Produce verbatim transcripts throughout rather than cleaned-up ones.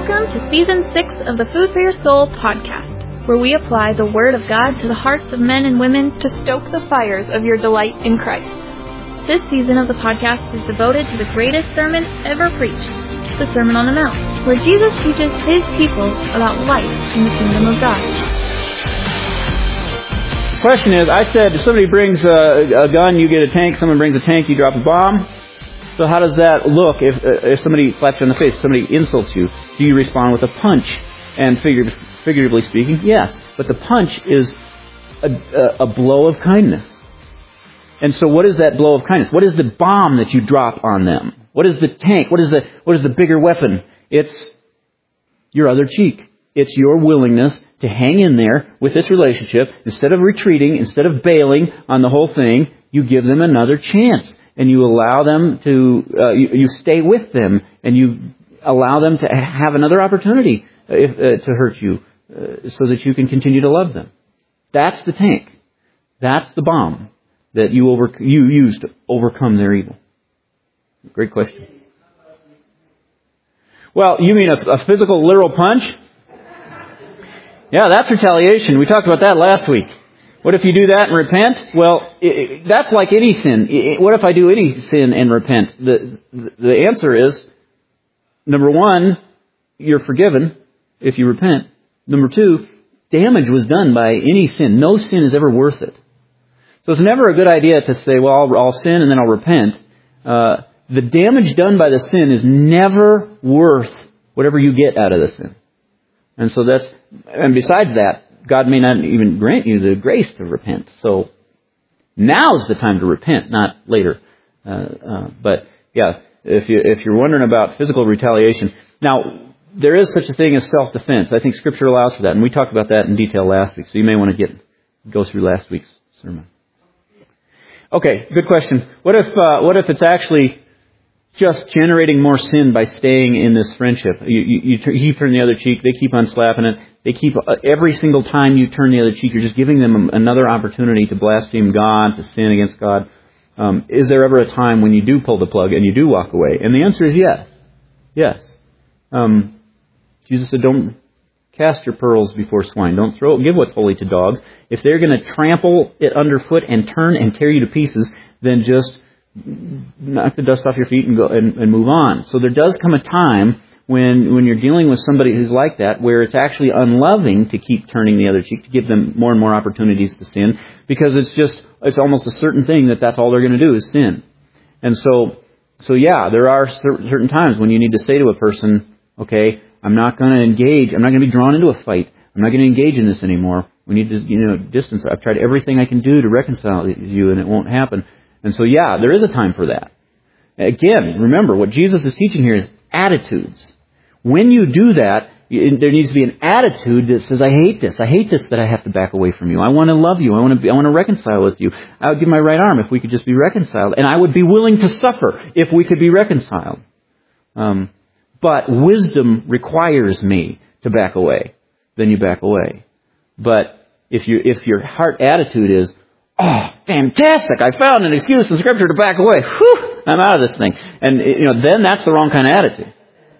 Welcome to Season six of the Food for Your Soul podcast, where we apply the Word of God to the hearts of men and women to stoke the fires of your delight in Christ. This season of the podcast is devoted to the greatest sermon ever preached, the Sermon on the Mount, where Jesus teaches His people about life in the kingdom of God. The question is, I said, if somebody brings a, a gun, you get a tank. Someone brings a tank, you drop a bomb. So how does that look if uh, if somebody slaps you in the face, somebody insults you? Do you respond with a punch? And figuratively, figuratively speaking, yes. But the punch is a, a, a blow of kindness. And so what is that blow of kindness? What is the bomb that you drop on them? What is the tank? What is the what is the bigger weapon? It's your other cheek. It's your willingness to hang in there with this relationship. Instead of retreating, instead of bailing on the whole thing, you give them another chance. And you allow them to, uh, you, you stay with them, and you allow them to have another opportunity if, uh, to hurt you, uh, so that you can continue to love them. That's the tank. That's the bomb that you over you use to overcome their evil. Great question. Well, you mean a, a physical, literal punch? Yeah, that's retaliation. We talked about that last week. What if you do that and repent? Well, it, it, that's like any sin. It, what if I do any sin and repent? The, the the answer is, number one, you're forgiven if you repent. Number two, damage was done by any sin. No sin is ever worth it. So it's never a good idea to say, well, I'll, I'll sin and then I'll repent. Uh, the damage done by the sin is never worth whatever you get out of the sin. And so that's, and besides that, God may not even grant you the grace to repent. So now's the time to repent, not later. Uh, uh, but yeah, if you if you're wondering about physical retaliation, now there is such a thing as self-defense. I think Scripture allows for that, and we talked about that in detail last week. So you may want to get go through last week's sermon. Okay, good question. What if uh, what if it's actually just generating more sin by staying in this friendship? You, you, you, you turn the other cheek, they keep on slapping it. They keep, uh, every single time you turn the other cheek, you're just giving them another opportunity to blaspheme God, to sin against God. Um, is there ever a time when you do pull the plug and you do walk away? And the answer is yes. Yes. Um, Jesus said, don't cast your pearls before swine. Don't throw, give what's holy to dogs. If they're going to trample it underfoot and turn and tear you to pieces, then just knock the dust off your feet and go and, and move on. So there does come a time when when you're dealing with somebody who's like that, where it's actually unloving to keep turning the other cheek, to give them more and more opportunities to sin, because it's just it's almost a certain thing that that's all they're going to do is sin. And so so yeah, there are certain times when you need to say to a person, okay, I'm not going to engage. I'm not going to be drawn into a fight. I'm not going to engage in this anymore. We need to, you know, distance. I've tried everything I can do to reconcile you, and it won't happen. And so, yeah, there is a time for that. Again, remember, what Jesus is teaching here is attitudes. When you do that, there needs to be an attitude that says, I hate this. I hate this that I have to back away from you. I want to love you. I want to be, I want to reconcile with you. I would give my right arm if we could just be reconciled. And I would be willing to suffer if we could be reconciled. Um, but wisdom requires me to back away. Then you back away. But if you if your heart attitude is, oh, fantastic, I found an excuse in Scripture to back away. Whew, I'm out of this thing. And, you know, then that's the wrong kind of attitude.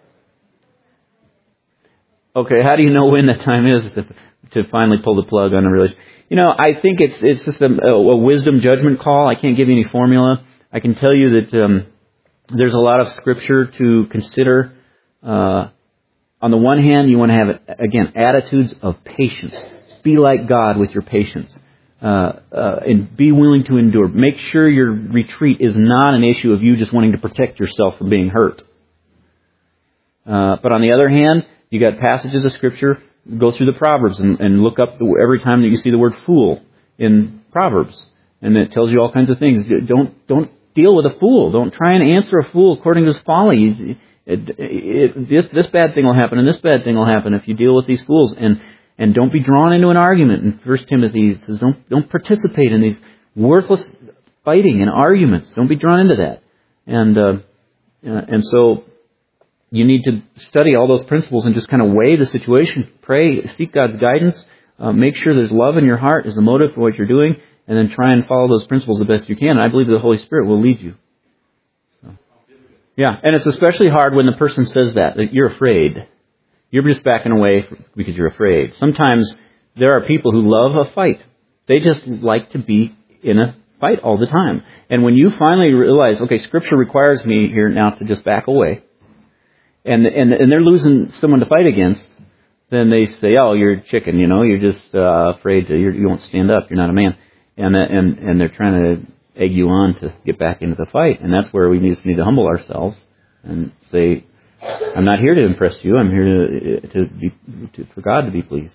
Okay, how do you know when that time is to, to finally pull the plug on a relationship? You know, I think it's it's just a, a wisdom judgment call. I can't give you any formula. I can tell you that um, there's a lot of Scripture to consider. Uh, on the one hand, you want to have, again, attitudes of patience. Be like God with your patience. Uh, uh, and be willing to endure. Make sure your retreat is not an issue of you just wanting to protect yourself from being hurt. Uh, but on the other hand, you got passages of Scripture. Go through the Proverbs and, and look up the, every time that you see the word fool in Proverbs, and it tells you all kinds of things. Don't don't deal with a fool. Don't try and answer a fool according to his folly. It, it, it, this this bad thing will happen, and this bad thing will happen if you deal with these fools. And And don't be drawn into an argument. In First Timothy it says, don't don't participate in these worthless fighting and arguments. Don't be drawn into that. And uh, uh, and so you need to study all those principles and just kind of weigh the situation. Pray, seek God's guidance. Uh, make sure there's love in your heart as the motive for what you're doing, and then try and follow those principles the best you can. And I believe the Holy Spirit will lead you. So, yeah, and it's especially hard when the person says that, that you're afraid. You're just backing away because you're afraid. Sometimes there are people who love a fight. They just like to be in a fight all the time. And when you finally realize, okay, Scripture requires me here now to just back away, and and and they're losing someone to fight against, then they say, oh, you're a chicken, you know, you're just uh, afraid to, you're, you won't stand up, you're not a man. And and and they're trying to egg you on to get back into the fight. And that's where we just need to humble ourselves and say, I'm not here to impress you, I'm here to to be to, for God to be pleased.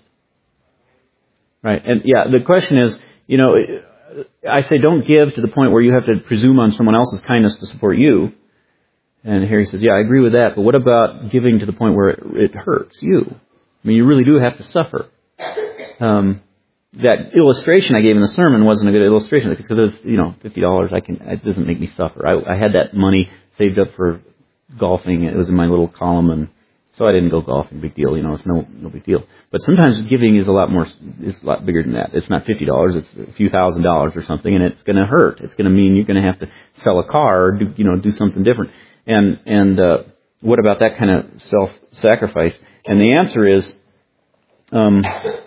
Right, and yeah, the question is, you know, I say don't give to the point where you have to presume on someone else's kindness to support you. And Harry says, yeah, I agree with that, but what about giving to the point where it, it hurts you? I mean, you really do have to suffer. Um, that illustration I gave in the sermon wasn't a good illustration because it was, you know, fifty dollars. I can, it doesn't make me suffer. I, I had that money saved up for golfing. It was in my little column, and so I didn't go golfing. Big deal, you know. It's no no big deal. But sometimes giving is a lot more, is a lot bigger than that. It's not fifty dollars. It's a few thousand dollars or something, and it's going to hurt. It's going to mean you're going to have to sell a car or do, you know, do something different. And and uh, what about that kind of self-sacrifice? And the answer is, um,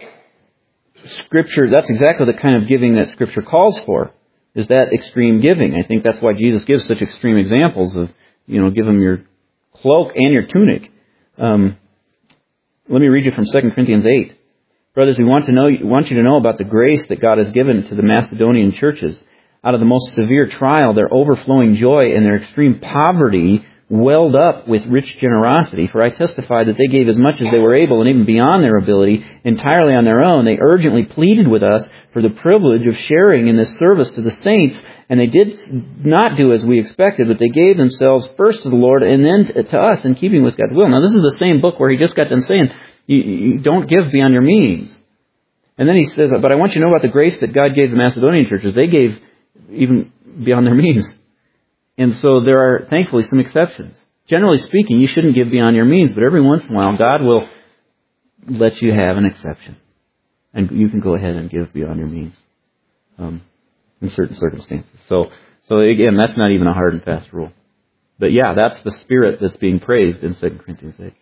Scripture. That's exactly the kind of giving that Scripture calls for. Is that extreme giving? I think that's why Jesus gives such extreme examples of, you know, give them your cloak and your tunic. Um, let me read you from Second Corinthians eight. Brothers, we want to know, want you to know about the grace that God has given to the Macedonian churches. Out of the most severe trial, their overflowing joy and their extreme poverty welled up with rich generosity. For I testify that they gave as much as they were able, and even beyond their ability, entirely on their own. They urgently pleaded with us for the privilege of sharing in this service to the saints. And they did not do as we expected, but they gave themselves first to the Lord and then to us in keeping with God's will. Now, this is the same book where he just got done saying, you, you don't give beyond your means. And then he says, but I want you to know about the grace that God gave the Macedonian churches. They gave even beyond their means. And so there are, thankfully, some exceptions. Generally speaking, you shouldn't give beyond your means, but every once in a while, God will let you have an exception. And you can go ahead and give beyond your means. Um, in certain circumstances. So, so again, that's not even a hard and fast rule. But yeah, that's the spirit that's being praised in Second Corinthians eight.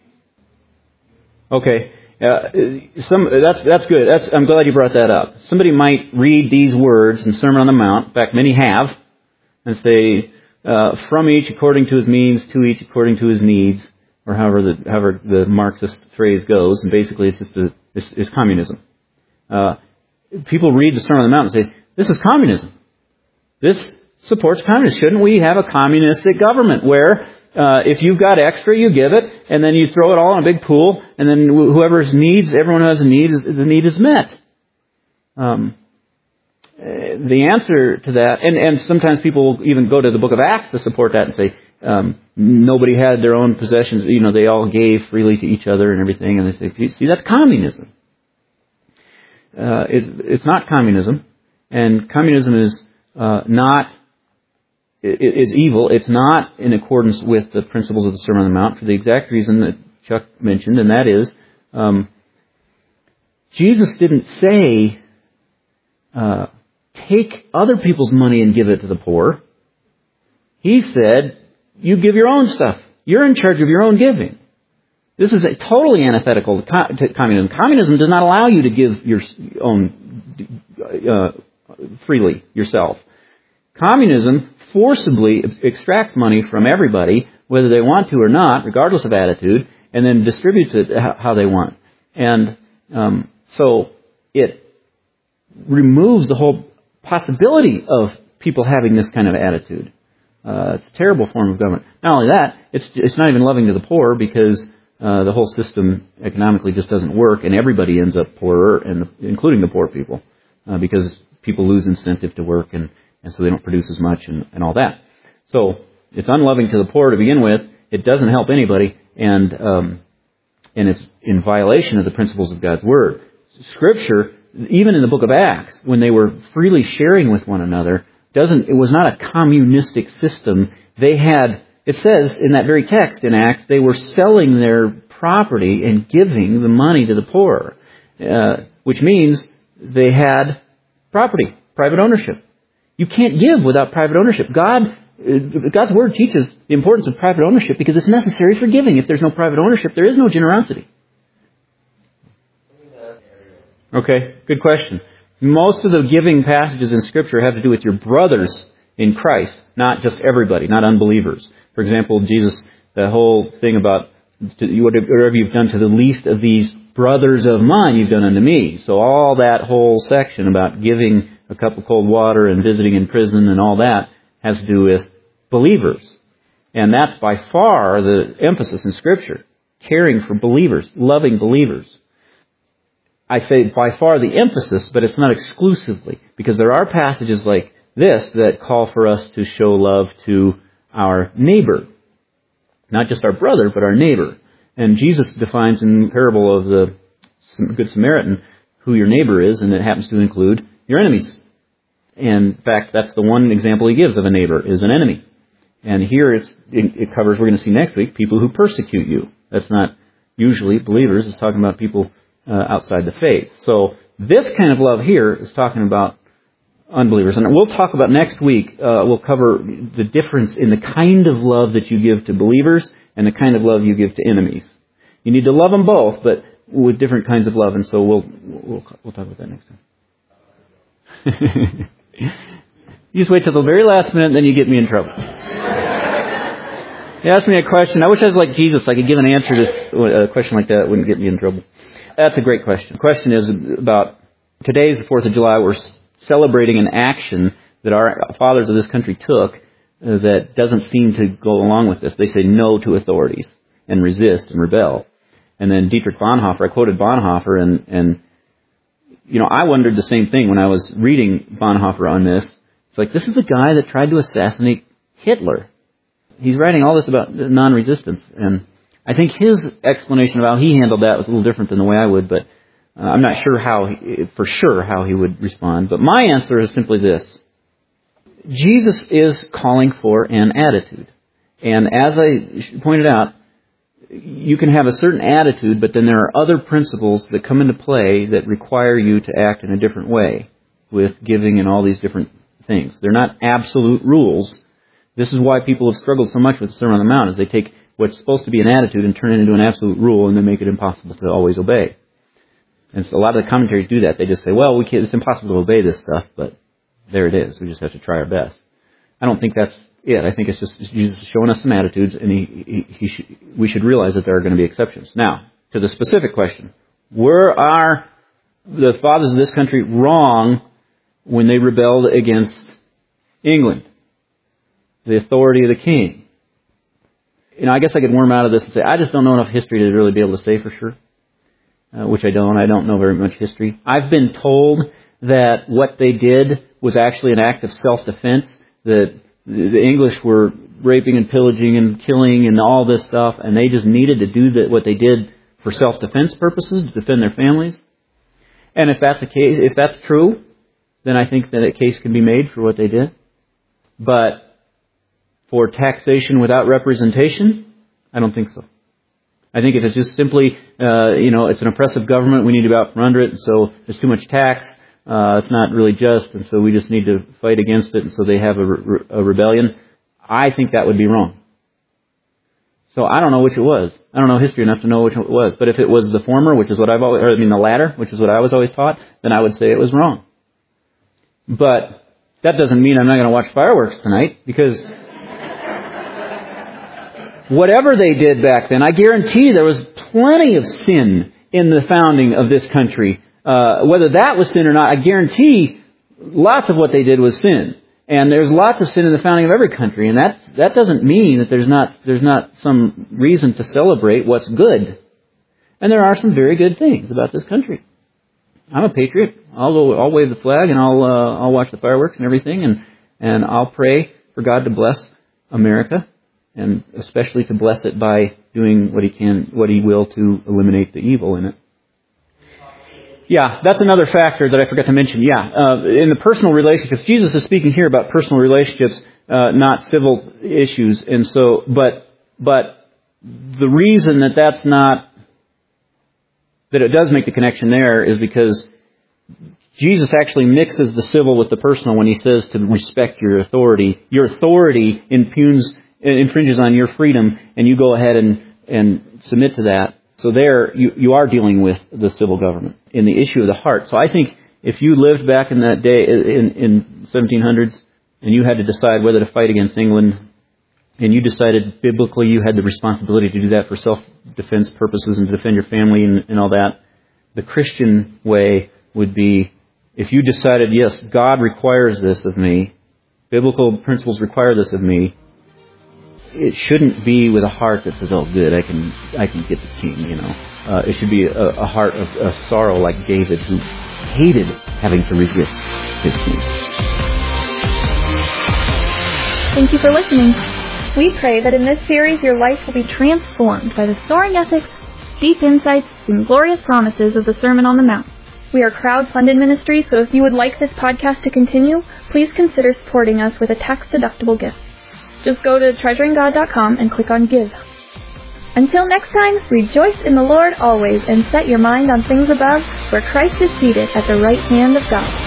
Okay, uh, some that's that's good. That's I'm glad you brought that up. Somebody might read these words in Sermon on the Mount. In fact, many have, and say, uh, "From each according to his means, to each according to his needs," or however the however the Marxist phrase goes. And basically, it's just a, it's, it's communism. Uh, people read the Sermon on the Mount and say, this is communism. This supports communism. Shouldn't we have a communistic government where uh, if you've got extra, you give it, and then you throw it all in a big pool, and then whoever's needs, everyone who has a need, is, the need is met? Um, the answer to that, and, and sometimes people will even go to the book of Acts to support that and say, um, nobody had their own possessions, you know, they all gave freely to each other and everything, and they say, see, that's communism. Uh, it, it's not communism. And communism is uh, not, is evil. It's not in accordance with the principles of the Sermon on the Mount for the exact reason that Chuck mentioned, and that is, um, Jesus didn't say, uh, take other people's money and give it to the poor. He said, you give your own stuff. You're in charge of your own giving. This is a totally antithetical to communism. Communism does not allow you to give your own uh, freely yourself. Communism forcibly extracts money from everybody, whether they want to or not, regardless of attitude, and then distributes it how they want. And um, so it removes the whole possibility of people having this kind of attitude. Uh, it's a terrible form of government. Not only that, it's it's not even loving to the poor because uh, the whole system economically just doesn't work, and everybody ends up poorer, and including the poor people, uh, because people lose incentive to work, and, and so they don't produce as much and, and all that. So it's unloving to the poor to begin with. It doesn't help anybody, and um, and it's in violation of the principles of God's Word. Scripture, even in the book of Acts, when they were freely sharing with one another, doesn't it was not a communistic system. They had, it says in that very text in Acts, they were selling their property and giving the money to the poor, uh, which means they had property, private ownership. You can't give without private ownership. God, God's Word teaches the importance of private ownership because it's necessary for giving. If there's no private ownership, there is no generosity. Okay, good question. Most of the giving passages in Scripture have to do with your brothers in Christ, not just everybody, not unbelievers. For example, Jesus, the whole thing about whatever you've done to the least of these brothers of mine, you've done unto me. So all that whole section about giving a cup of cold water and visiting in prison and all that has to do with believers. And that's by far the emphasis in Scripture. Caring for believers, loving believers. I say by far the emphasis, but it's not exclusively, because there are passages like this that call for us to show love to our neighbor. Not just our brother, but our neighbor. And Jesus defines in the parable of the Good Samaritan who your neighbor is, and it happens to include your enemies. And in fact, that's the one example he gives of a neighbor, is an enemy. And here it's, it covers, we're going to see next week, people who persecute you. That's not usually believers. It's talking about people uh, outside the faith. So this kind of love here is talking about unbelievers. And we'll talk about next week, uh, we'll cover the difference in the kind of love that you give to believers and the kind of love you give to enemies. You need to love them both, but with different kinds of love. And so we'll we'll, we'll talk about that next time. You just wait till the very last minute, and then you get me in trouble. You ask me a question. I wish I was like Jesus. I could give an answer to a question like that. It wouldn't get me in trouble. That's a great question. The question is about, today's the fourth of July. We're celebrating an action that our fathers of this country took uh, that doesn't seem to go along with this. They say no to authorities and resist and rebel. And then Dietrich Bonhoeffer, I quoted Bonhoeffer, and, and you know, I wondered the same thing when I was reading Bonhoeffer on this. It's like, this is the guy that tried to assassinate Hitler. He's writing all this about non-resistance, and I think his explanation of how he handled that was a little different than the way I would, but uh, I'm not sure how, he, for sure, how he would respond. But my answer is simply this. Jesus is calling for an attitude. And as I pointed out, you can have a certain attitude, but then there are other principles that come into play that require you to act in a different way with giving and all these different things. They're not absolute rules. This is why people have struggled so much with the Sermon on the Mount, is they take what's supposed to be an attitude and turn it into an absolute rule and then make it impossible to always obey. And so a lot of the commentaries do that. They just say, well, we can't, it's impossible to obey this stuff, but there it is. We just have to try our best. I don't think that's it. I think it's just Jesus showing us some attitudes, and he, he, he should, we should realize that there are going to be exceptions. Now, to the specific question, were our, the fathers of this country wrong when they rebelled against England, the authority of the king? You know, I guess I could worm out of this and say, I just don't know enough history to really be able to say for sure, uh, which I don't. I don't know very much history. I've been told that what they did was actually an act of self-defense, that the English were raping and pillaging and killing and all this stuff, and they just needed to do the, what they did for self-defense purposes, to defend their families. And if that's the case, if that's true, then I think that a case can be made for what they did. But for taxation without representation, I don't think so. I think if it's just simply, uh, you know, it's an oppressive government, we need to be out from under it, and so there's too much tax, uh, it's not really just, and so we just need to fight against it, and so they have a, re- a rebellion, I think that would be wrong. So I don't know which it was. I don't know history enough to know which it was. But if it was the former, which is what I've always, or I mean the latter, which is what I was always taught, then I would say it was wrong. But that doesn't mean I'm not going to watch fireworks tonight, because whatever they did back then, I guarantee there was plenty of sin in the founding of this country. Uh, whether that was sin or not, I guarantee lots of what they did was sin. And there's lots of sin in the founding of every country, and that that doesn't mean that there's not there's not some reason to celebrate what's good. And there are some very good things about this country. I'm a patriot. I'll go, I'll wave the flag, and I'll uh, I'll watch the fireworks and everything, and and I'll pray for God to bless America, and especially to bless it by doing what He can, what He will, to eliminate the evil in it. Yeah, that's another factor that I forgot to mention. Yeah, uh, in the personal relationships, Jesus is speaking here about personal relationships, uh, not civil issues. And so, but, but the reason that that's not, that it does make the connection there is because Jesus actually mixes the civil with the personal when He says to respect your authority. Your authority impugns, infringes on your freedom, and you go ahead and, and submit to that. So there, you, you are dealing with the civil government. in the issue of the heart. So I think if you lived back in that day, in, in seventeen hundreds, and you had to decide whether to fight against England, and you decided biblically you had the responsibility to do that for self-defense purposes and to defend your family and, and all that, the Christian way would be, if you decided, yes, God requires this of me, biblical principles require this of me, it shouldn't be with a heart that says, oh, good, I can I can get the king, you know. Uh, it should be a, a heart of, of sorrow like David, who hated having to resist his king. Thank you for listening. We pray that in this series your life will be transformed by the soaring ethics, deep insights, and glorious promises of the Sermon on the Mount. We are crowd-funded ministry, so if you would like this podcast to continue, please consider supporting us with a tax-deductible gift. Just go to treasuring god dot com and click on Give. Until next time, rejoice in the Lord always and set your mind on things above, where Christ is seated at the right hand of God.